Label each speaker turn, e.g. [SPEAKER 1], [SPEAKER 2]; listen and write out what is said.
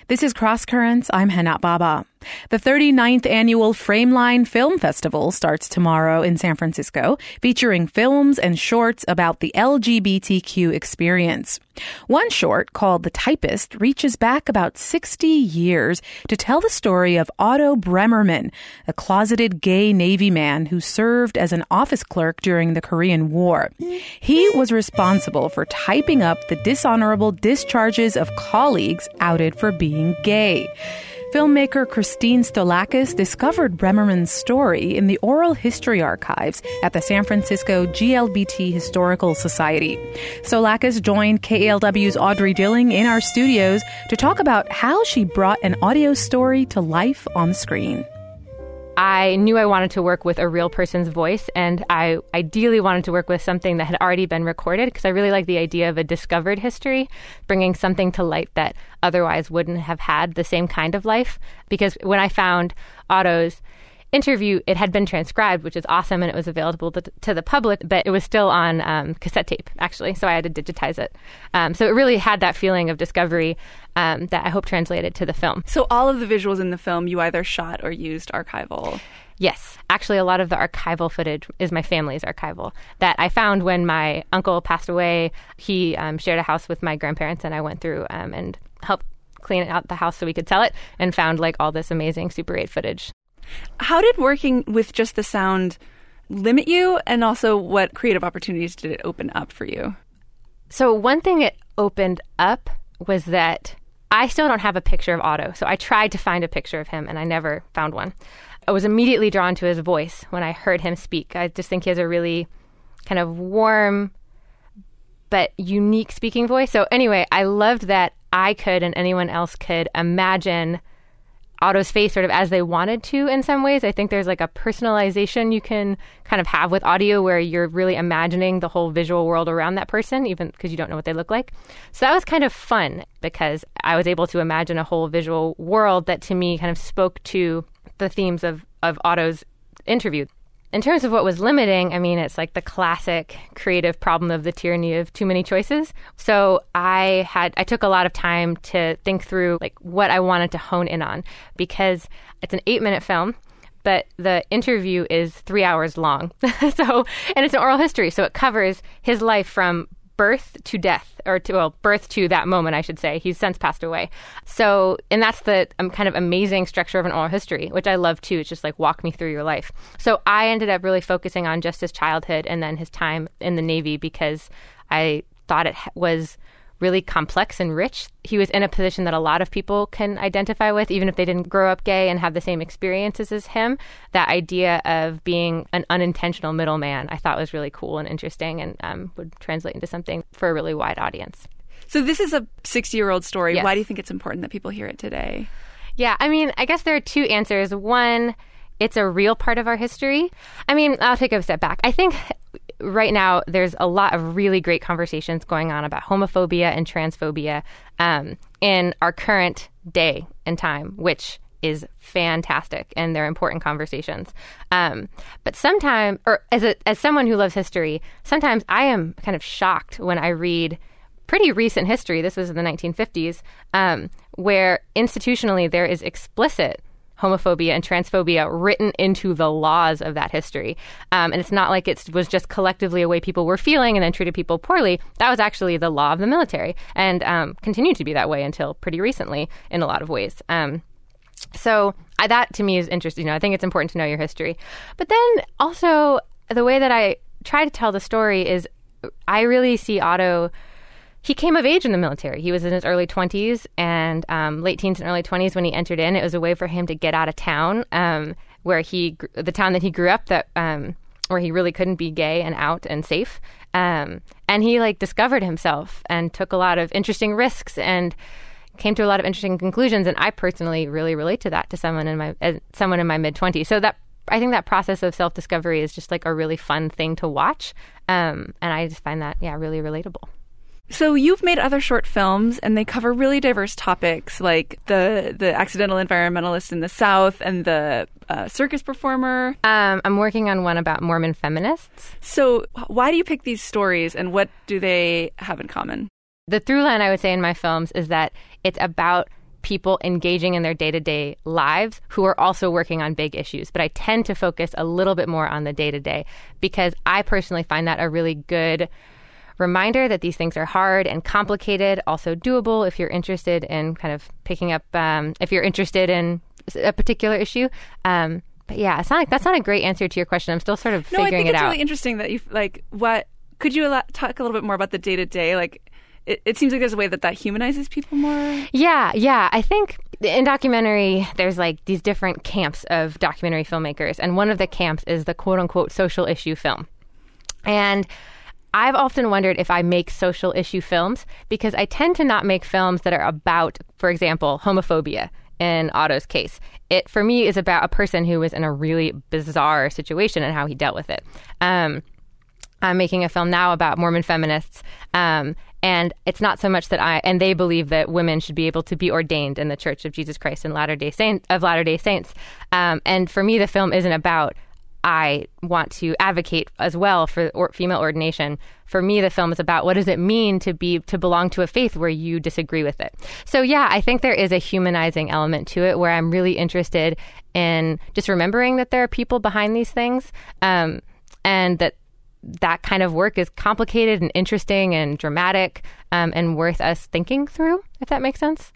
[SPEAKER 1] This is Cross Currents. I'm Hana Baba. The 39th annual Frameline Film Festival starts tomorrow in San Francisco, featuring films and shorts about the LGBTQ experience. One short, called The Typist, reaches back about 60 years to tell the story of Otto Bremerman, a closeted gay Navy man who served as an office clerk during the Korean War. He was responsible for typing up the dishonorable discharges of colleagues outed for being gay. Filmmaker Christine Stolakis discovered Bremerman's story in the oral history archives at the San Francisco GLBT Historical Society. Stolakis joined KALW's Audrey Dilling in our studios to talk about how she brought an audio story to life on the screen.
[SPEAKER 2] I knew I wanted to work with a real person's voice, and I ideally wanted to work with something that had already been recorded, because I really like the idea of a discovered history, bringing something to light that otherwise wouldn't have had the same kind of life. Because when I found Otto's interview, it had been transcribed, which is awesome, and it was available to the public, but it was still on cassette tape, actually, so I had to digitize it. So it really had that feeling of discovery that I hope translated to the film.
[SPEAKER 3] So all of the visuals in the film you either shot or used archival?
[SPEAKER 2] Yes. Actually, a lot of the archival footage is my family's archival that I found when my uncle passed away. He shared a house with my grandparents, and I went through and helped clean out the house so we could sell it, and found like all this amazing Super 8 footage.
[SPEAKER 3] How did working with just the sound limit you? And also, what creative opportunities did it open up for you?
[SPEAKER 2] So one thing it opened up was that I still don't have a picture of Otto. So I tried to find a picture of him, and I never found one. I was immediately drawn to his voice when I heard him speak. I just think he has a really kind of warm but unique speaking voice. So anyway, I loved that I could, and anyone else could, imagine Otto's face sort of as they wanted to in some ways. I think there's like a personalization you can kind of have with audio where you're really imagining the whole visual world around that person, even because you don't know what they look like. So that was kind of fun because I was able to imagine a whole visual world that to me kind of spoke to the themes of Otto's interview. In terms of what was limiting, I mean, it's like the classic creative problem of the tyranny of too many choices. So I took a lot of time to think through like what I wanted to hone in on, because it's an 8-minute film, but the interview is 3 hours long. And it's an oral history. So it covers his life from birth to death, birth to that moment, I should say. He's since passed away. So, and that's the kind of amazing structure of an oral history, which I love too. It's just like walk me through your life. So I ended up really focusing on just his childhood and then his time in the Navy, because I thought it was really complex and rich. He was in a position that a lot of people can identify with, even if they didn't grow up gay and have the same experiences as him. That idea of being an unintentional middleman I thought was really cool and interesting, and would translate into something for a really wide audience.
[SPEAKER 3] So this is a 60-year-old story.
[SPEAKER 2] Yes.
[SPEAKER 3] Why do you think it's important that people hear it today?
[SPEAKER 2] Yeah, I mean, I guess there are two answers. One, it's a real part of our history. I mean, I'll take a step back. I think right now there's a lot of really great conversations going on about homophobia and transphobia in our current day and time, which is fantastic, and they're important conversations. But sometimes, or as someone who loves history, sometimes I am kind of shocked when I read pretty recent history. This was in the 1950s, where institutionally there is explicit homophobia and transphobia written into the laws of that history. And it's not like it was just collectively a way people were feeling and then treated people poorly. That was actually the law of the military, and continued to be that way until pretty recently in a lot of ways. So that to me is interesting. I think it's important to know your history. But then also the way that I try to tell the story is I really see Otto. He came of age in the military. He was in his early 20s and late teens and early 20s when he entered in. It was a way for him to get out of town, the town that he grew up, where he really couldn't be gay and out and safe. And he discovered himself and took a lot of interesting risks and came to a lot of interesting conclusions. And I personally really relate to that, to someone in my mid-20s. So that I think that process of self-discovery is just a really fun thing to watch. And I just find that, really relatable.
[SPEAKER 3] So you've made other short films, and they cover really diverse topics, like the accidental environmentalist in the South and the circus performer.
[SPEAKER 2] I'm working on one about Mormon feminists.
[SPEAKER 3] So why do you pick these stories, and what do they have in common?
[SPEAKER 2] The through line, I would say, in my films is that it's about people engaging in their day-to-day lives who are also working on big issues. But I tend to focus a little bit more on the day-to-day because I personally find that a really good reminder that these things are hard and complicated, also doable if you're interested in kind of picking up, if you're interested in a particular issue. But yeah, that's not a great answer to your question. I'm still sort of figuring it out.
[SPEAKER 3] No, I think it's really interesting that you could you talk a little bit more about the day-to-day? Like, it seems like there's a way that humanizes people more.
[SPEAKER 2] Yeah. I think in documentary, there's like these different camps of documentary filmmakers. And one of the camps is the quote unquote social issue film. And I've often wondered if I make social issue films because I tend to not make films that are about, for example, homophobia in Otto's case. It, for me, is about a person who was in a really bizarre situation and how he dealt with it. I'm making a film now about Mormon feminists, and it's not so much that and they believe that women should be able to be ordained in the Church of Jesus Christ and Latter-day Saints. And for me, the film isn't about I want to advocate as well for female ordination. For me, the film is about what does it mean to belong to a faith where you disagree with it. So yeah, I think there is a humanizing element to it where I'm really interested in just remembering that there are people behind these things, and that kind of work is complicated and interesting and dramatic, and worth us thinking through, if that makes sense.